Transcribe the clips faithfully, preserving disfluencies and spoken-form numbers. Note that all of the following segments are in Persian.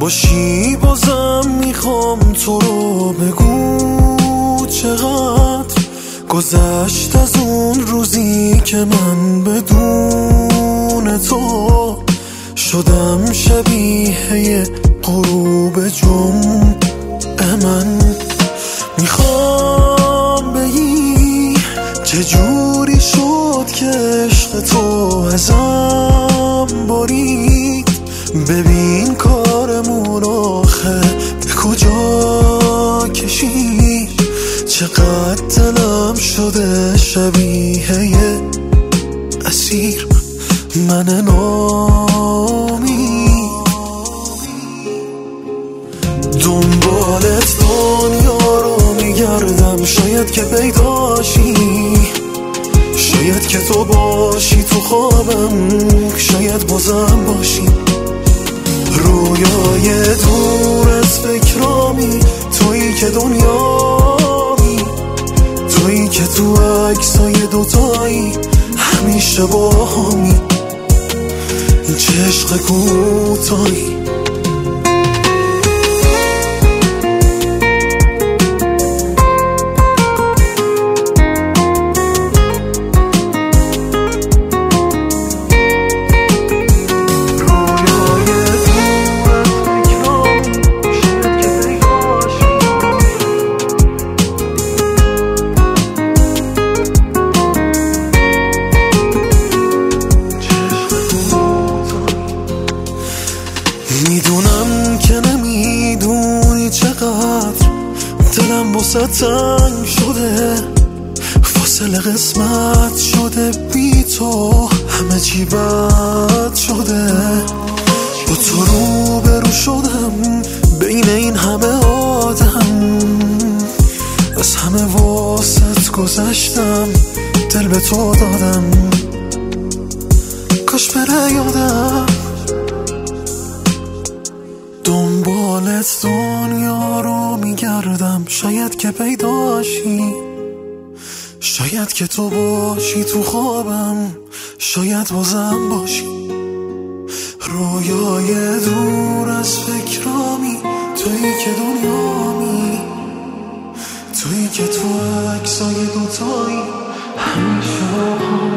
باشی بازم میخوام تو رو بگو چقدر گذشت از اون روزی که من بدون تو شدم شبیه غروب جمعه. من میخوام بگی چجوری شد که عشق تو ازم برید. ببین کارمون آخه به کجا کشید. چقدر دلم شده شبیه اسیر من نامی. دنبالت دنیا رو میگردم شاید که پیداشی، شاید که تو باشی تو خوابم، شاید بازم باشی. رویای دور از فکرامی، تویی که دنیامی، تویی که تو عکسای دوتایی همیشه با همی. این چه عشق کوتاهی. میدونم که نمیدونی چقدر دلم باسه تنگ شده، فاصله قسمت شده بی تو، همه چی بد شده. با تو رو برو شدم بین این همه آدم، از همه واسط گذشتم، دل به تو دادم، کاش بره یادم. دنبالت دنیا رو میگردم شاید که پیداشی، شاید که تو باشی تو خوابم، شاید بازم باشی. رویای دور از فکرامی، تویی که دنیامی، تویی که تو عکسای دوتایی همیشه هم.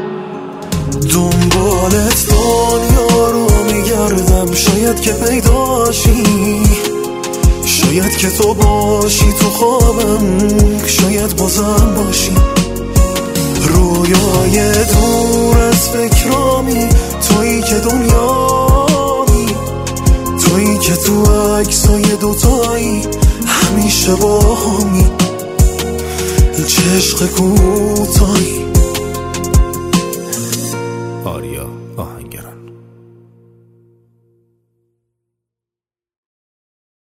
دنبالت دنیا رو میگردم شاید که پیداشی، شاید که تو باشی تو خوابم، شاید بازم باشی. رویای دور از فکرامی، تویی که دنیامی، تویی که تو عکسای دوتایی همیشه با همی. این چه عشق کوتاهی.